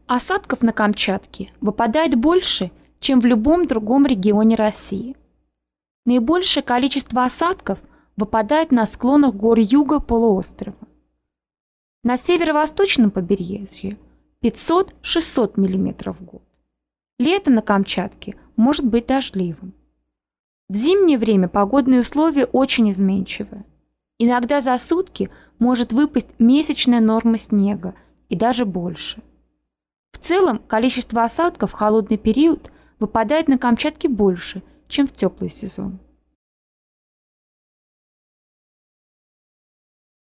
Осадков на Камчатке выпадает больше, чем в любом другом регионе России. Наибольшее количество осадков выпадает на склонах гор юга полуострова. На северо-восточном побережье 500-600 мм в год. Лето на Камчатке может быть дождливым. В зимнее время погодные условия очень изменчивые. Иногда за сутки может выпасть месячная норма снега и даже больше. В целом количество осадков в холодный период выпадает на Камчатке больше, чем в теплый сезон.